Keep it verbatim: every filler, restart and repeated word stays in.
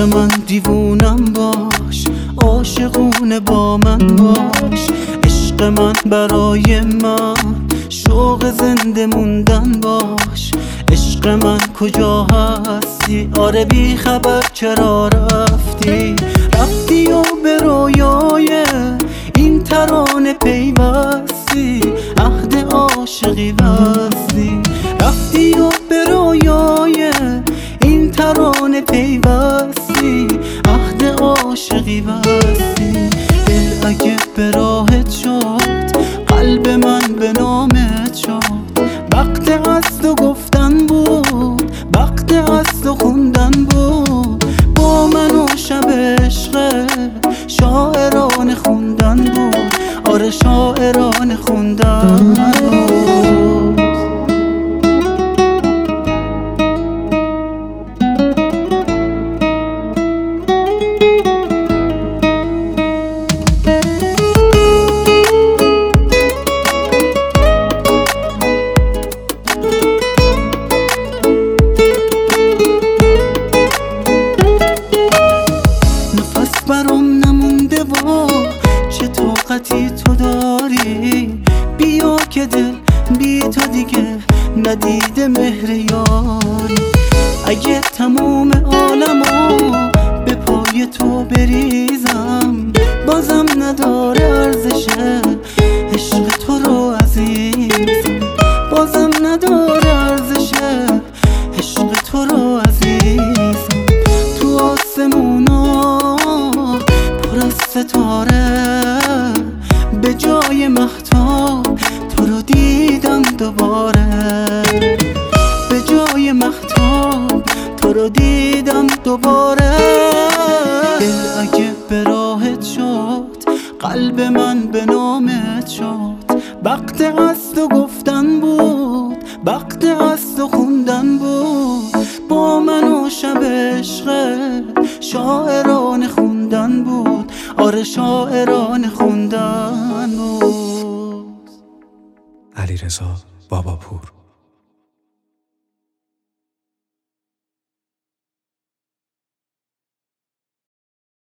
من دیوونم باش، عاشقونه با من باش. عشق من برای من شوق زنده موندن باش. عشق من کجا هستی؟ آره بی خبر چرا رفتی؟ رفتی و به رویای این ترانه پیوستی، عهد عاشقی بستی. رفتی و به رویای این ترانه پیوستی، عهد عاشقی بستی. دل اگه به راهت شد، قلب من به نامت شد. وقت از تو گفتن بود، وقت از تو خوندن بود. با من و شب عشق شاعران خوندن بود. آره شاعران خوندن بود. برام نمونده و چه طاقتی تو داری. بیا که دل بی تو دیگه ندیده مهر یاری. اگه تموم عالمو به پای تو بریزم، بازم نداره ارزشه عشق تو رو عزیزم. بازم نداره ارزشه عشق تو رو عزیزم. تو آسمونا ستاره به جای مهتاب تو رو دیدم دوباره. به جای مهتاب تو رو دیدم دوباره. دل اگه به راهت شد، قلب من به نامت شد. وقت از تو گفتن بود، وقت از تو خوندن بود. با من و شب عشق شاعران خوندن بود. آره شاعران خوندن بود. علیرضا باباپور.